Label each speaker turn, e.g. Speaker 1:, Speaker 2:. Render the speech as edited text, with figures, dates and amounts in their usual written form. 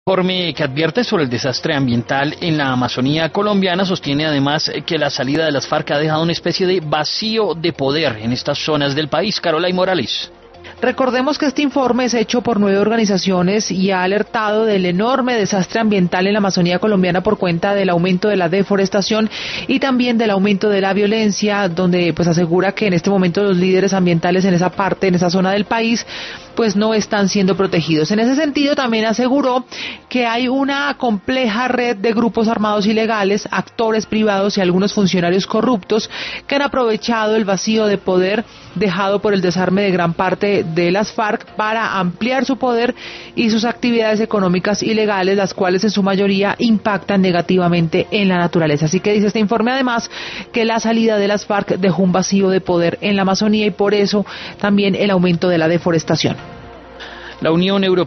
Speaker 1: El informe que advierte sobre el desastre ambiental en la Amazonía colombiana sostiene además que la salida de las FARC ha dejado una especie de vacío de poder en estas zonas del país. Carolina Morales.
Speaker 2: Recordemos que este informe es hecho por 9 organizaciones y ha alertado del enorme desastre ambiental en la Amazonía colombiana por cuenta del aumento de la deforestación y también del aumento de la violencia, donde pues asegura que en este momento los líderes ambientales en esa parte, en esa zona del país, pues no están siendo protegidos. En ese sentido también aseguró que hay una compleja red de grupos armados ilegales, actores privados y algunos funcionarios corruptos que han aprovechado el vacío de poder dejado por el desarme de gran parte de las FARC para ampliar su poder y sus actividades económicas ilegales, las cuales en su mayoría impactan negativamente en la naturaleza. Así que dice este informe además que la salida de las FARC dejó un vacío de poder en la Amazonía y por eso también el aumento de la deforestación.
Speaker 1: La Unión Europea